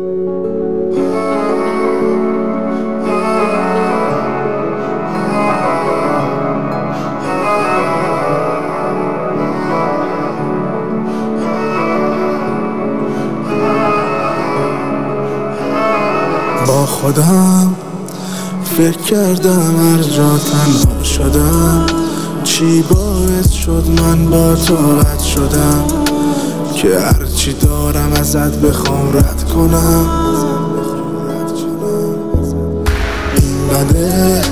با خودم فکر کردم هر جا تنها شدم، چی باعث شد من با تو رد شدم که هرچی دارم ازت بخوام رد کنم. اینقدر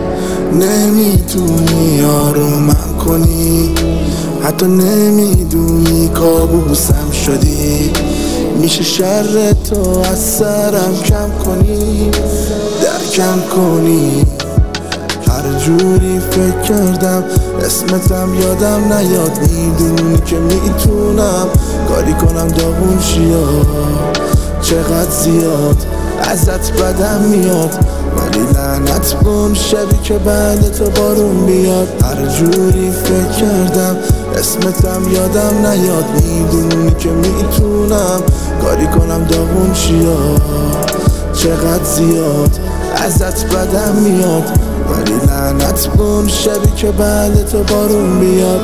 نمیتونی آرومم کنی، حتی نمیدونی کابوسم شدی. میشه شر تو از سرم کم کنی، درکم کنی. هر جوری فکر کردم اسمتم یادم نیاد، میدونی که میتونم کاری کنم داغون شیا. چقدر زیاد ازت بدم میاد، ولی لعنت به اون شبی که بعد تو بارون بیاد. هر جوری فکر کردم اسمتم یادم نیاد، میدونی که میتونم کاری کنم داغون شیا. چقدر زیاد ازت بدم میاد، ولی لعنت به اون شبی که بعد تو بارون بیاد.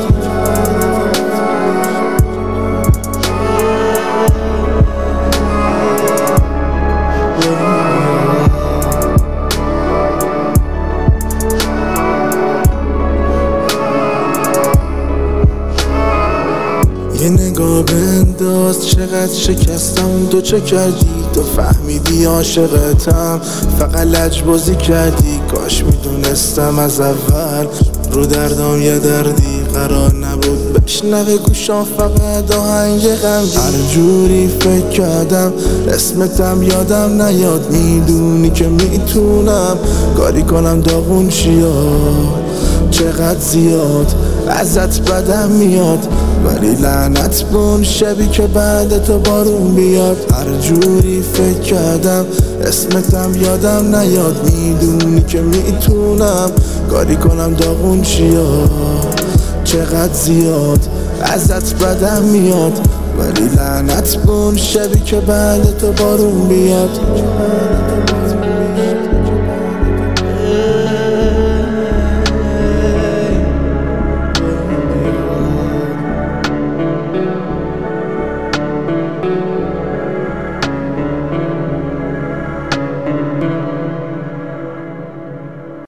یه نگاه بنداز چقدر شکستم، تو چه کردی؟ تو فهمیدی عاشقتم، فقط لجبازی کردی. کاش میدونستم از اول رو دردام یه دردی قرار نبود بشنوه گوشام فقط آهنگ غمگین. هر جوری فکر کردم اسمتم یادم نیاد، میدونی که میتونم کاری کنم داغون شیا. چقدر زیاد ازت بدم میاد، ولی لعنت به اون شبی که بعد تو بارون بیاد. هر جوری فکر کردم اسمتم یادم نیاد، میدونی که میتونم کاری کنم داغون شیا. چقدر زیاد ازت بدم میاد، ولی لعنت به اون شبی که بعد تو بارون بیاد.